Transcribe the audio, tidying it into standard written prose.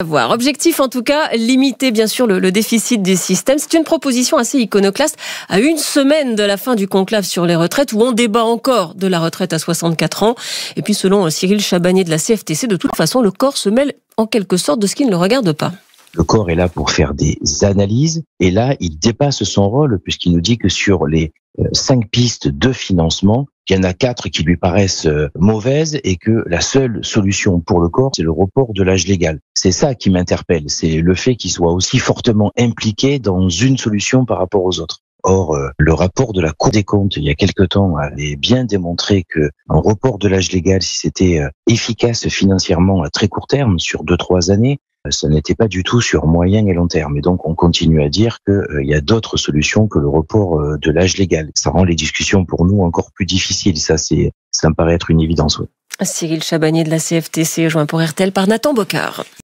Voir. Objectif en tout cas, limiter bien sûr le déficit du système. C'est une proposition assez iconoclaste à une semaine de la fin du conclave sur les retraites où on débat encore de la retraite à 64 ans. Et puis selon Cyril Chabagnier de la CFTC, de toute façon le corps se mêle en quelque sorte de ce qui ne le regarde pas. Le corps est là pour faire des analyses et là, il dépasse son rôle puisqu'il nous dit que sur les 5 pistes de financement, il y en a 4 qui lui paraissent mauvaises et que la seule solution pour le corps, c'est le report de l'âge légal. C'est ça qui m'interpelle, c'est le fait qu'il soit aussi fortement impliqué dans une solution par rapport aux autres. Or, le rapport de la Cour des comptes, il y a quelque temps, avait bien démontré que un report de l'âge légal, si c'était efficace financièrement à très court terme, sur 2-3 années, ça n'était pas du tout sur moyen et long terme. Et donc, on continue à dire qu'il y a d'autres solutions que le report de l'âge légal. Ça rend les discussions pour nous encore plus difficiles. Ça me paraît être une évidence. Oui. Cyril Chabagnier de la CFTC, joint pour RTL par Nathan Bocard.